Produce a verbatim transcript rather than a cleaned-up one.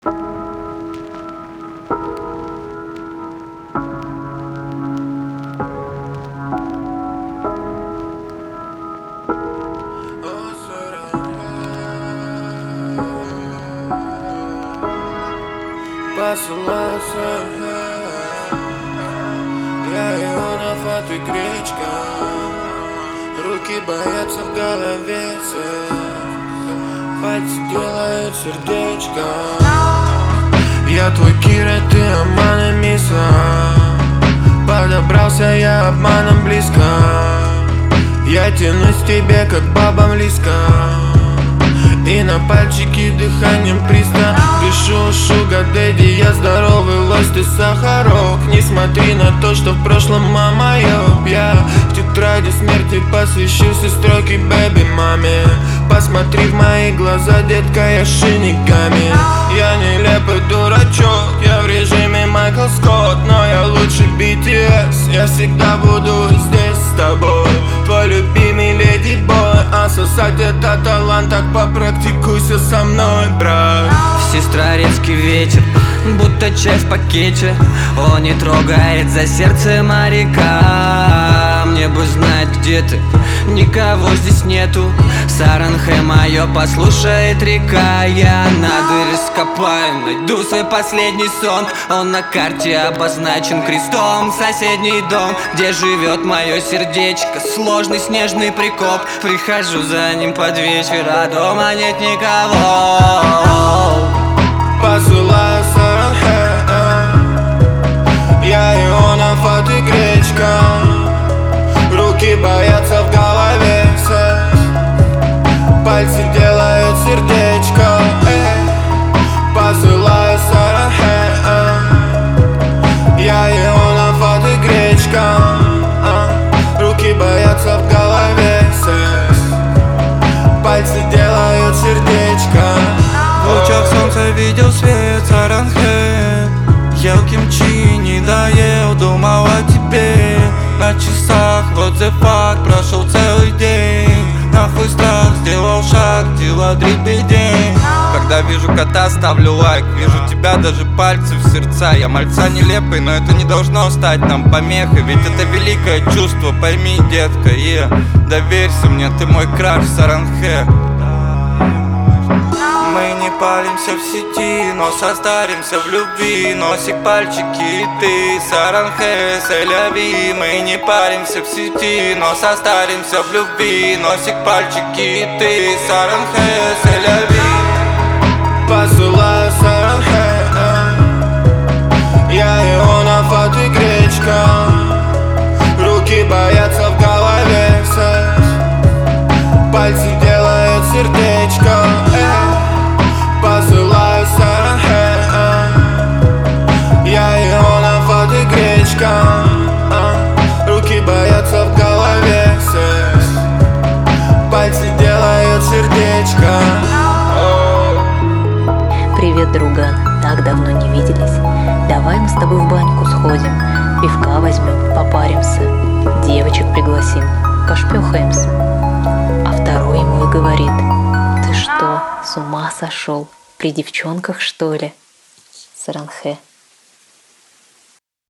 Посылался, я Ионов, а ты гречка. Руки боятся в голове, пальцы делают сердечко. Я твой Кира, ты Амана Миса. Подобрался я обманом близко. Я тянусь к тебе, как бабам лиска. И на пальчики дыханием пристав. Пишу шуга дэдди, я здоровый лось, ты сахарок. Не смотри на то, что в прошлом, мама, ёб. Я в тетради смерти посвящу все строки бэби маме. Посмотри в мои глаза, детка, я шиниками. Я нелепый дурачок, я в режиме Майкл Скотт. Но я лучше би ти эс, я всегда буду здесь с тобой. Твой любимый леди бой. А сосать это талант, так попрактикуйся со мной, брат. Сестрорецкий вечер, будто чай в пакете. Он не трогает за сердце моряка. Мне бы знать, где ты, никого здесь нету. Саранхэ мое послушает река. Я над раскопаю, найду свой последний сон. Он на карте обозначен крестом. Соседний дом, где живет мое сердечко. Сложный снежный прикоп. Прихожу за ним под вечер, а дома нет никого. Посылаю Саранхэ, я Ионов, а ты гречка. Руки боятся в голове, пальцы делают сердечко. Посылаю Саранхэ, я Ионов, а ты гречка. Руки боятся в голове, пальцы делают сердечко. В лучах солнца видел свет Саранхэ. Ел кимчи, не доел, думал о тебе. На часах, вот the fuck, прошел целый день. Нахуй страх, сделал шаг, дела дребедень. Когда вижу кота, ставлю лайк. Вижу тебя, даже пальцы в сердца. Я мальца нелепый, но это не должно стать нам помехой. Ведь это великое чувство, пойми, детка. И доверься мне, ты мой краш, Саранхэ. Мы не палимся в сети, но состаримся в любви. Носик, пальчики и ты, Саранхэ, сэляви. Мы не паримся в сети, но состаримся в любви. Носик, пальчики и ты, Саранхэ, сэляви. Посылаю Саранхэ, я Ионов, а ты гречка. Руки боятся в голове, пальцы делают сердечко. Посылаю Саранхэ, я Ионов, а ты гречка. Руки боятся в голове, пальцы делают сердечко. Привет, друган, так давно не виделись. Давай мы с тобой в баньку сходим, пивка возьмем, попаримся, девочек пригласим, пошпёхаемся. А второй ему и говорит: ты что, с ума сошел? При девчонках, что ли? Саранхэ.